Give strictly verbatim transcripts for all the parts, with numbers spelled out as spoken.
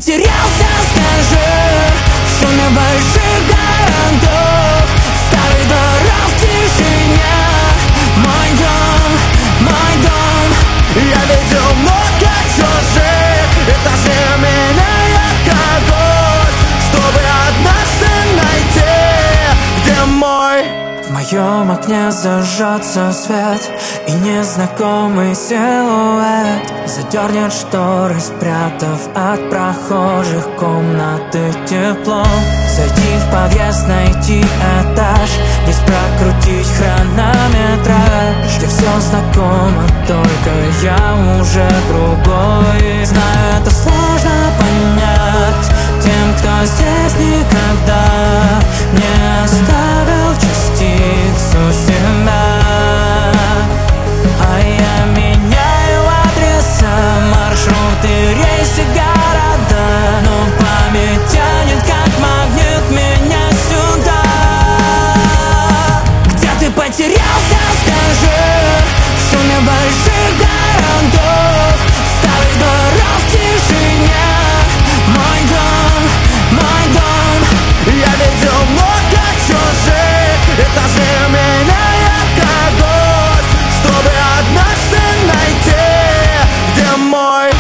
потерялся, скажи, в шуме больших городов, старых дорог в тишине. Мой дом, мой дом. Я видел много чужих, этажей меняя как гость, чтобы однажды найти, где мой. В моем окне зажжется свет, и незнакомый силуэт задернет шторы, спрятав от прохожих комнаты тепло. Зайти в подъезд, найти этаж, без прокрутить хронометраж, где все знакомо, только я уже другой. Знаю, это сложно понять тем, кто здесь никогда не оставил частицу себя. А я меняю адреса, маршруты, рейсы, города, но память тянет как магнит меня сюда. Где ты потерялся, скажи, в шуме больших городов, старых дорог в тишине. Мой дом, мой дом. Я видел много чужих этажей, меняя как гость, чтобы однажды найти, где мой.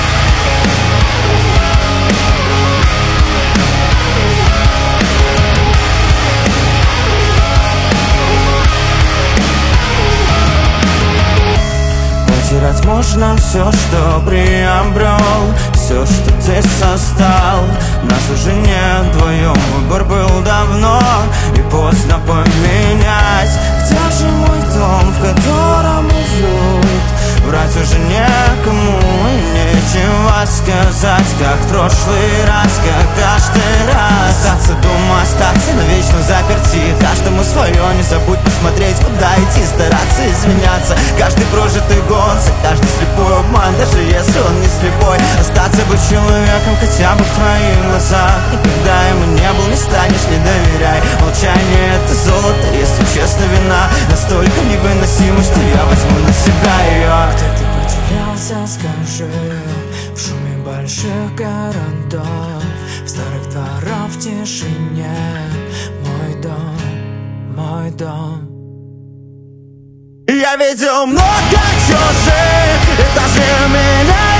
Потерять можно все, что приобрел, все, что ты создал. Нас уже нет вдвоем, выбор был давно, и поздно поменять. Где же мой дом, в котором уют? Врать уже некому, и нечего сказать, как в прошлый раз, как каждый раз. Остаться дома, остаться навечно заперти, каждому свое, не забудь посмотреть, куда идти, стараться изменяться. Каждый прожитый год, за каждый слепой обман, даже если он не слепой. Остаться быть человеком хотя бы в твоих глазах, и когда ему не был, не станешь, не доверяй. Молчание — это золото, если честно, вина настолько невыносима, что я возьму на себя ее. Где ты потерялся, скажи, в шуме больших городов, в старых дворах в тишине. Мой дом, мой дом. Я видел много чужих этажей, меня